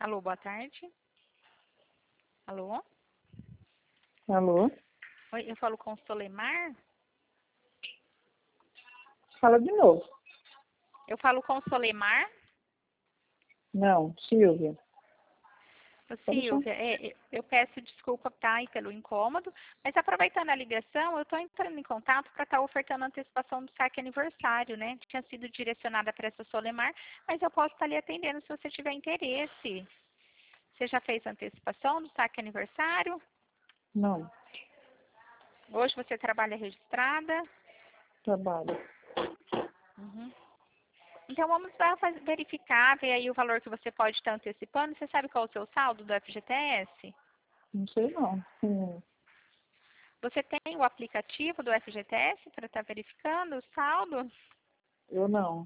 Alô, boa tarde. Alô? Alô? Oi, eu falo com o Solemar? Fala de novo. Eu falo com o Solemar? Não, Silvia. Ô, Pode deixar. Silvia, eu peço desculpa, tá, aí pelo incômodo, mas aproveitando a ligação, eu estou entrando em contato para estar ofertando a antecipação do saque aniversário, né? Tinha sido direcionada para essa Solemar, mas eu posso estar lhe atendendo se você tiver interesse. Você já fez a antecipação do saque aniversário? Não, Hoje você trabalha registrada? trabalho. Uhum. Então vamos lá verificar, ver aí o valor que você pode estar antecipando. Você sabe qual é o seu saldo do FGTS? Não sei não. Você tem o aplicativo do FGTS para estar verificando o saldo? Eu não.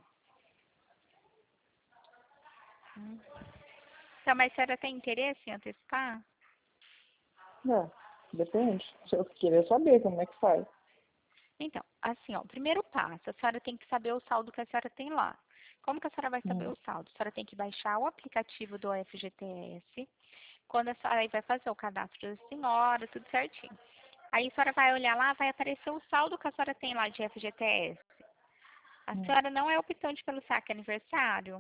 Então, mas a senhora tem interesse em antecipar? É, depende. Se eu queria saber como é que faz. Então, assim, ó, o primeiro passo, a senhora tem que saber o saldo que a senhora tem lá. Como que a senhora vai saber Hum. o saldo? A senhora tem que baixar o aplicativo do FGTS. Quando a senhora aí vai fazer o cadastro da senhora, tudo certinho. Aí a senhora vai olhar lá, vai aparecer o saldo que a senhora tem lá de FGTS. A Hum. senhora não é optante pelo saque aniversário?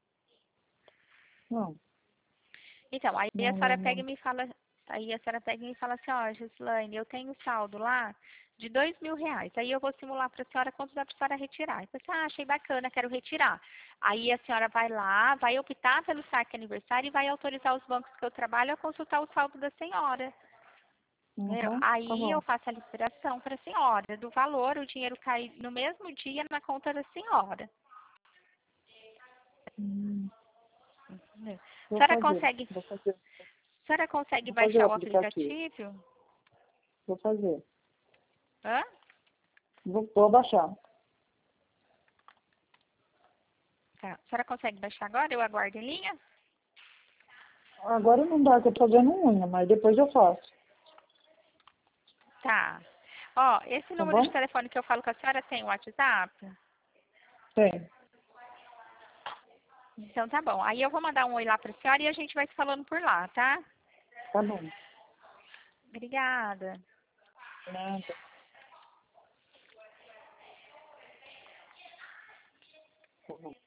Não, Então, aí a não, senhora não, pega e não. me fala, aí a senhora pega e me fala assim, ó, Gislaine, eu tenho saldo lá de R$ 2.000. Aí eu vou simular para a senhora quanto dá para a senhora retirar. Aí você, achei bacana, quero retirar. Aí a senhora vai lá, vai optar pelo saque aniversário e vai autorizar os bancos que eu trabalho a consultar o saldo da senhora. Entendeu? Uhum, tá Aí eu bom. faço a liberação para a senhora do valor, o dinheiro cai no mesmo dia na conta da senhora. Hum, Entendeu? vou A senhora fazer. consegue, Vou fazer. a senhora consegue Vou fazer o baixar o aplicativo. aplicativo? Vou fazer. Hã? Vou baixar. Tá. A senhora consegue baixar agora? Eu aguardo em linha? Agora não dá, que eu tô fazendo unha, mas depois eu faço. Tá. Ó, esse Tá número de bom? telefone que eu falo com a senhora tem o WhatsApp? Tem. Então tá bom. Aí eu vou mandar um oi lá pra senhora e a gente vai se falando por lá, tá? Tá bom. Obrigada. Nada. Tá bom.